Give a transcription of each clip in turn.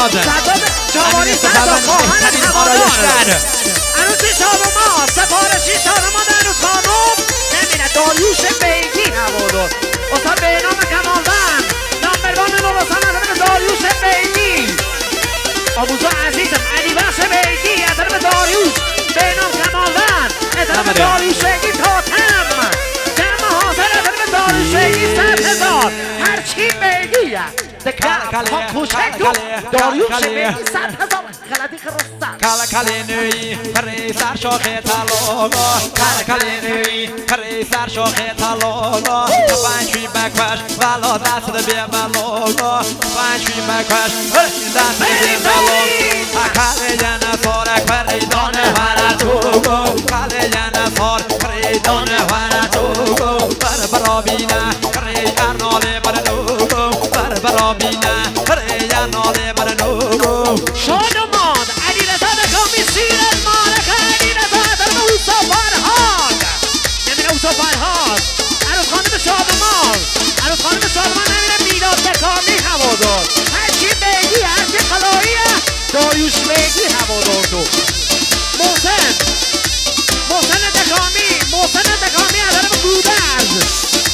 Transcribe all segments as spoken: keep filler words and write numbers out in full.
میلاد جوانی صداد خواهر هوادار عروس شادمان سفارشی شادمان عروس خانم نمیره داریوش بیگی هوادار استاد به نام کمالوند نامبروان نورستان از داریوش بیگی آبوزو عزیزم علی بخش بیگی از طرف داریوش به نام کمالوند از طرف داریوش بیگی تاتم جمع حاضر از طرف داریوش بیگی صد هزار هرچی بیگیه دکه کوچک دو داریوش بیگی صد هزار غلطی خرستن کالا کالی نوی پری سر شاخ طلالا کالا کالی نوی پری سر شاخ طلالا پنجوی بکش والا دست بی ملالا پنجوی بکش دست بی ملالا کالی جن سار پری دانه ور تو کالی جن سار پری دانه ور تو بر برابینا پری ارناله بر نو بر برابینا پری ارناله بر نو شادمان علی رضا دکامی سیر مالک علی رضا در اوسا فرهاد نمیره اوسا فرهاد عروس خانم شادمان عروس خانم شادمان نمیره میلاد دکامی هوادار هرچی بیگی هرچی خلاییه داریوش بیگی هوادار تو محسن محسن دکامی محسن دکامی از طرف گودرز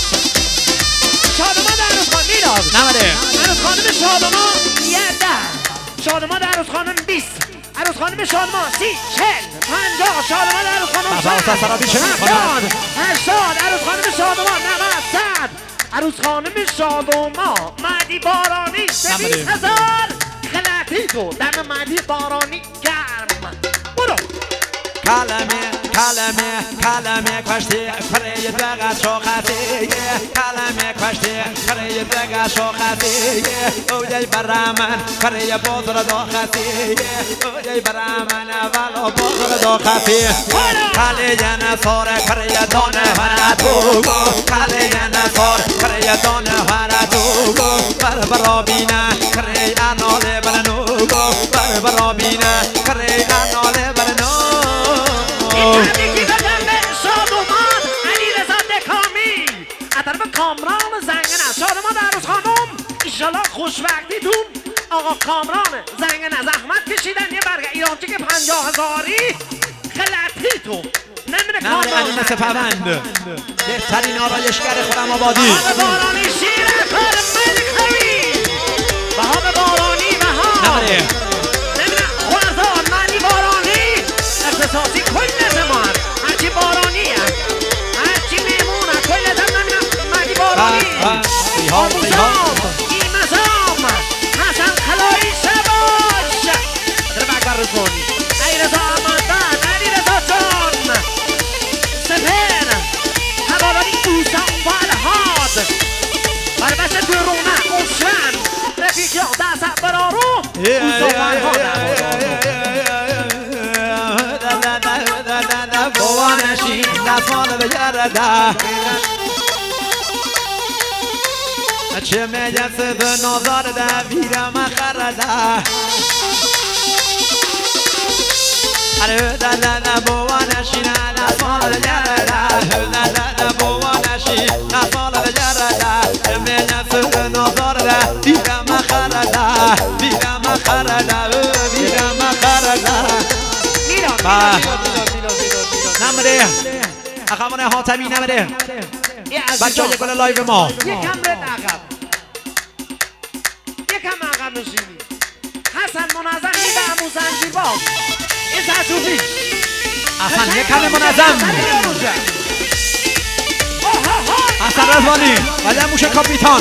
شادمان در عروس خانم میلاد نمره عروس خانم شادمان یه ده شادمان عروس خانم بیست عروس خانم شادمان سی چل پنجاه شادمان عروس خانم هفتاد هشتاد عروس خانم شادمان نود صد عروس خانم شادمان مهدی بارانی دویست هزار خلطی تو دم مهدی بارانی گرم برو کلمه کلمه کلمه کشتی پری دقت شاختی کلمه کشتی پری دقت شاختی اوجای برامن پری بازر داختی اوجای برامن والا بازر داختی کلی جن سار پری دانه ور تو کلی جن سار پری دانه ور تو بر برابینا پری اناله برنو بر برابینا پری اناله برنو تبریکی بدم به شادمان علی رضا دکامی از طرف کامران زنگنه شادمان عروس خانم ایشالا خوشبختیتون آقا کامران زنگنه زحمت کشیدن یه برگه ایرانچه که پنجاه هزاری خلطی تو نمیره کامران نمیره سپهبند بهترین آرایشگر خودم آبادی بهام بارانی شیر کار ملکوی بهام بارانی بهام نمیره نمیره خوردار معنی بارانی اختصاصی کل زمان هرچی بارانیه هرچی میمونه کل زمان معنی بارانی آموزام ایمزام حسن خلایی شباش در مکبر رسونی ای رضا امانبند علی رضا جان سپر هواداری اوسا فرهاد بربست درونه اوشن رفیقیان دست برارو اوسا فرهاد بوانشی نفال بگرده چه میجس به نظر ده ویرم خرده اره ده ده ده بوانشی نفال بگرده ده ده ده بوانشی نفال بگرده چه میجس به نظر ده ویرم خرده ویرم خرده ویرم خرده میران نمره اخوان حاتمی نمره بچه های گل لایو ما یکم رد عقب یکم عقب نشینی حسن منظم این به همون زنجیر باز این تحصوفی حسن یکم منظم حسن رزوانی ولی موش کاپیتان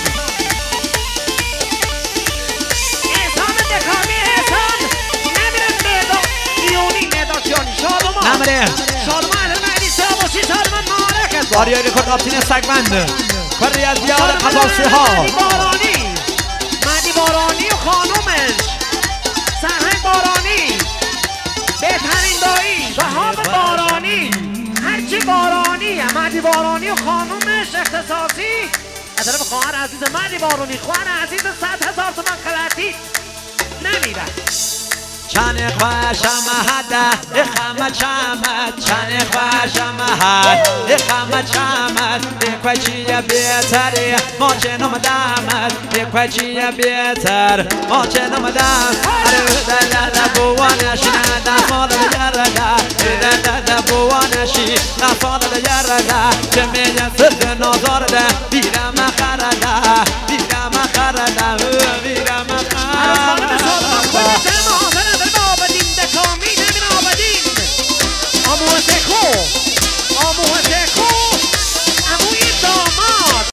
احسان دکامی احسان نمیره میدان ایونی میدان کیانی شادمان نمره شادمان المعنی ساباشی شادمان مالک داریای رکورد آبتین سگمند کاری از دیار قطاسی ها مهدی بارانی مهدی بارانی و خانومش سرهنگ بارانی بهترین دایی بهام بارانی هرچی بارانی مهدی بارانی و خانومش اختصاصی از طرف خواهر عزیز مهدی بارانی خواهر عزیز صد هزار تومن خلطی نمیره چن خوشم هده اخم چمد چن خوشم هد اخم چمد اکوچی بیتری ما چنم دامد اکوچی بیتر ما چنم دام اره دادا بوانشی نفال یاردا دادا بوانشی نفال یاردا چمی